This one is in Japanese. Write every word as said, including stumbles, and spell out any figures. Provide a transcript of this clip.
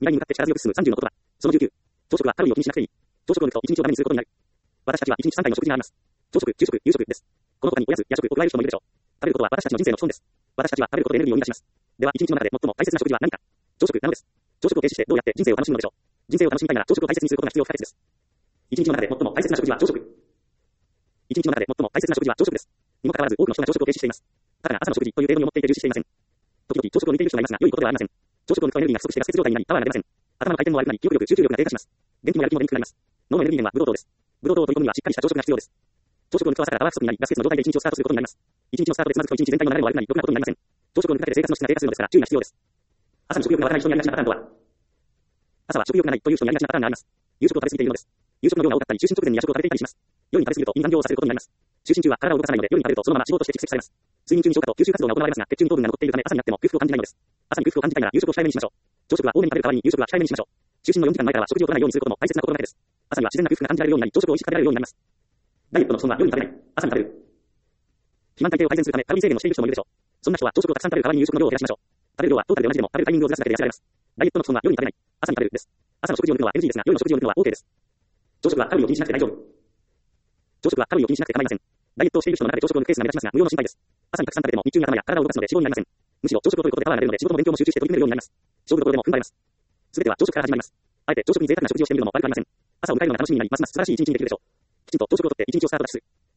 来に向かって力強く進むさんじゅうの言葉。そのじゅうきゅう。朝食はカロリーを気にしなくていい。朝食を抜くと一日をダメにすることになる。私たちはいちにちさんかいの食事があります。朝食、昼食、夕食です。この他におやつ、夜食を加える人もいるでしょう。食べることは私たちの人生の基本です。私たちは食べることでエネルギーを生み出します。では一日の中で最も大切な食事は何か。朝食なのです。朝食を停止してどうやって人生を楽しむのでしょう。人生を楽しみたいなら朝食を大切にすることが必要不可欠です。一日の中で最も大切な食事は朝食。一日の中で最も大切な食事は朝食です。にもかかわらず多くの人が朝食を停止しています。ただ朝の食事という程度に思っていて重視していません。時々朝食を抜いている人がいますが良いことではありません。朝食を抜くとエネルギーが不足してガス欠状態になりパワーが出ません。頭の回転も悪くなり記憶力、集中力が低下します。元気もやる気も出にくくなります。脳のエネルギー源はブドウ糖です。ブドウ糖を取り込むにはしっかりした朝食が必要です。朝食を抜くと朝からパワー不足になりガス欠の状態で一日をスタートすることになります。一日のスタートでつまずくと一日全体の流れも悪くなりろくなことになりません。朝食を抜くだけで生活の質が低下するのですから注意が必要です。朝に食欲が湧かない人にありがちなパターンとは。朝は食欲がないという人にありがちなパターンがあります。夕食を食べ過ぎているのです。夕食の量が多かったり、就寝直前に夜食を食べていたりします。夜に食べ過ぎると胃に残量をさせることになります。就寝中は体を動かさないので、夜に食べるとそのまま脂肪として蓄積されます。睡眠中に消化と吸収活動が行われますが、血中に糖分が残っているため朝になっても空腹を感じないのです。朝に空腹を感じたいなら夕食を控えめにしましょう。朝食は多めに食べる代わりに夕食は控えめにしましょう。就寝のよじかんまえからは食事を取らないようにすることも大切な心がけです。朝には自然な空腹が感じられるようになり、朝食を美味しく食べられるようになります。ダイエットの基本は夜に食べない、朝に食べる。肥満体型を改善するためカロリー制限をしている人もいるでしょう。そんな人は朝食をたくさん食べる代わりに夕食の量を減らしましょう。食べる量はトータルで同じでも食べるタイミングをずらすだけで痩せられます。ダイエットの基本は夜に食べない、朝に食べるです。朝の食事を抜くのは エヌジー ですが、夜の食事を抜くのは オーケー です。朝食はカロリーを気にしなくて大丈夫。朝食はカロリーを気にしなくて構いません。ダイエットをしている人の中で朝食を抜くケースが目立ちますが、無用の心配です。朝にたくさん食べても日中に頭や体を動かすので脂肪になりません。むしろ朝食を取ることでパワーが出るので仕事も勉強も集中して取り組めるようになります。勝負どころでも踏ん張れます。すべては朝食から始まります。あえて朝食に贅沢な食事をしてみるのも悪くありません。朝を迎えるのが楽しみになり、ますます素晴らしい一日にできるでしょう。きちんと朝食をとって一日をスタートダッシュする。